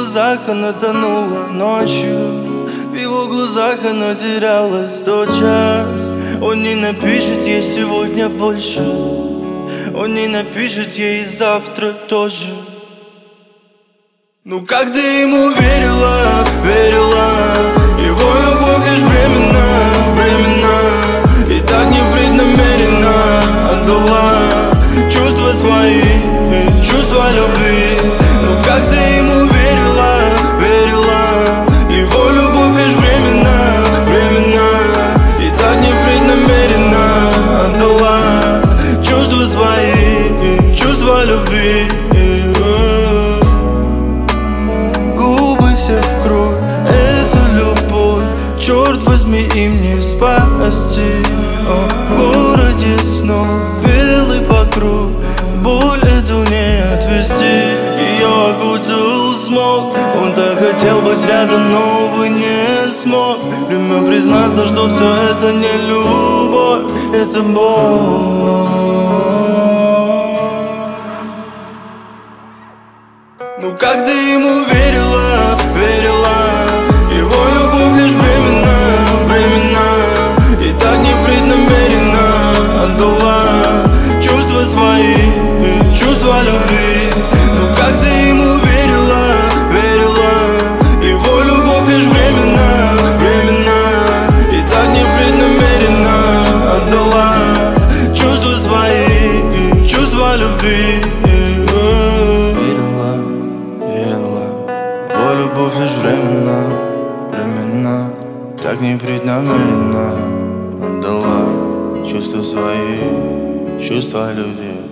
глазах она тонула ночью, в его глазах она терялась тот час. Он не напишет ей сегодня больше, он не напишет ей завтра тоже. Ну как ты ему верила, верила? Его любовь лишь временно, временно, и так непреднамеренно отдала чувства свои, чувства любви. Ну как ты ему верила, верила? Его любовь лишь временно, временно, и так непреднамеренно отдала чувства свои, чувства любви. Все в кровь, это любовь, черт возьми, им не спасти. В городе снова белый покров, боль эту не отвести. Ее окутал смог, он так хотел быть рядом, но увы не смог. Время признаться, что все это не любовь, это боль. Ну как ты ему верила, верила? Его любовь лишь временно, временно, и так непреднамеренно отдала чувства свои, чувства любви. Ну как ты ему верила, верила? Его любовь лишь временно, временно, и так непреднамеренно отдала чувства свои, чувства любви. Любовь лишь временно, временно, так непреднамеренно отдала чувства свои, чувства любви.